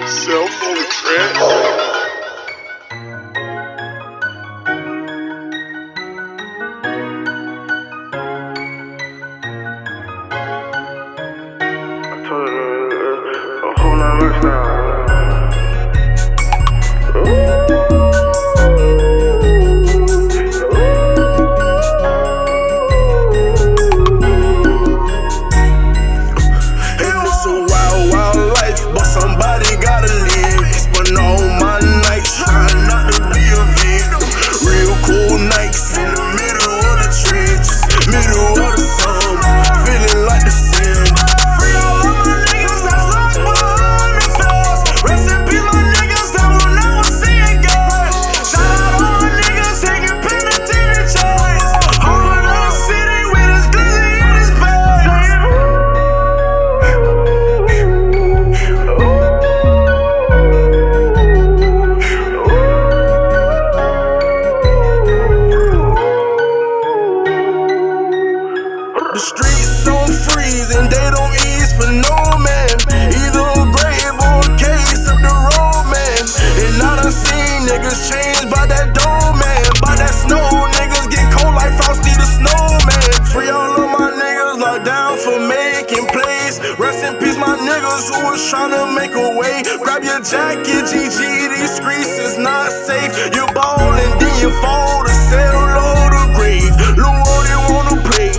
Self on the track. A whole lot of now. The streets on freeze and they don't ease for no man. Either a grave or a case of the road man. And I done seen niggas change by that dome man. By that snow, niggas get cold like Frosty the Snowman. Free all of my niggas locked down for making plays. Rest in peace my niggas who was tryna make a way. Grab your jacket, GG, these streets is not safe. You ball and then you fall to settle low the grave. Lil' Woody wanna play.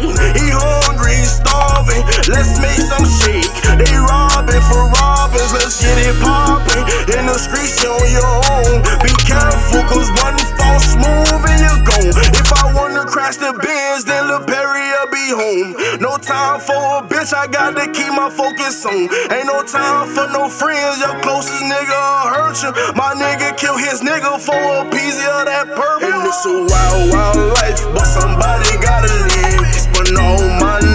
Let's make some shake. They robbing for robbers, let's get it poppin'. In the streets, you on your own. Be careful, cause one false move and you're gone. If I wanna crash the Benz, then Lil Perry'll be home. No time for a bitch, I got to keep my focus on. Ain't no time for no friends, your closest nigga will hurt you. My nigga kill his nigga for a piece of that purple. And it's a wild, wild life, but somebody gotta live. Spend all my